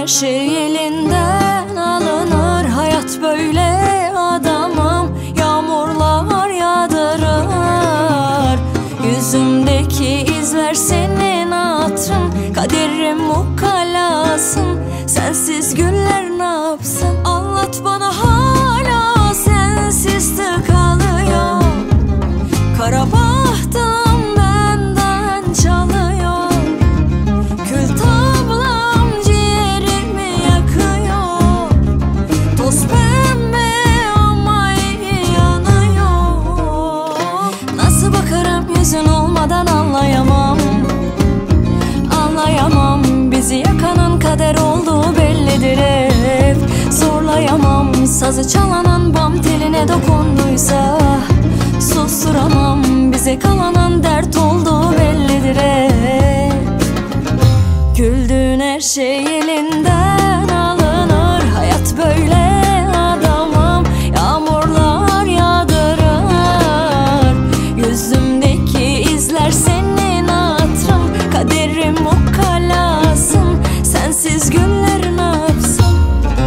şey elinden alınır. Hayat böyle adamım, yağmurlar yağdırır. Yüzümdeki izler senin hatırın, kaderim mukallasın. Sensiz güller ne yapsın? Anlat bana, hala sensiz tıkalıyor. Kara bahtım benden çalıyor. Kül tablam ciğerimi yakıyor. Toz pembe ama iyi yanıyor. Nasıl bakarım yüzün olmadan anlayamam. Anlayamam, bizi yakanın kader olduğu bellidir hep. Zorlayamam, sazı çalanan bam teline dokunduysa susturamam, bize kalanan dert olduğu bellidir hep. Güldüğün her şey elinden alınır. Hayat böyle adamım, yağmurlar yağdırır. Yüzümdeki izler senin hatırın, kaderim mukallasın. Sensiz güller ne yapsın?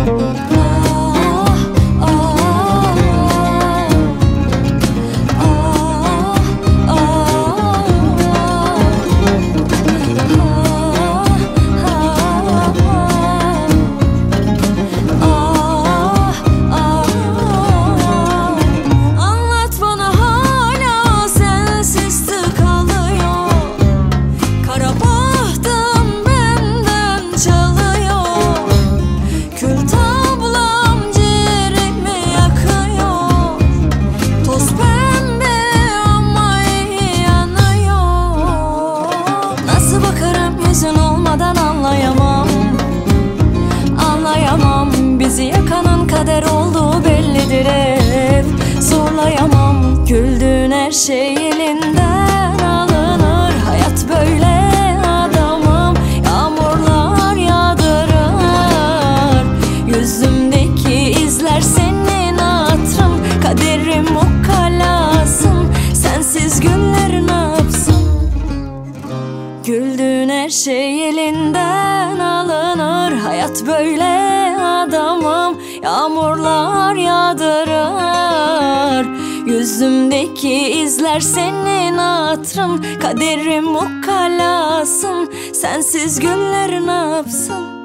Anlayamam, anlayamam, bizi yakanın kader olduğu bellidir hep. Zorlayamam, güldüğün her şey elinden alınır. Hayat böyle adamım, yağmurlar yağdırır. Yüzümdeki izler senin hatırın, kaderim mukallasın. Sensiz günler ne yapsın? Güldüğün her şey elinden alınır. Hayat böyle adamım, yağmurlar yağdırır. Yüzümdeki izler senin hatırın, kaderim mukallasın. Sensiz günler ne yapsın?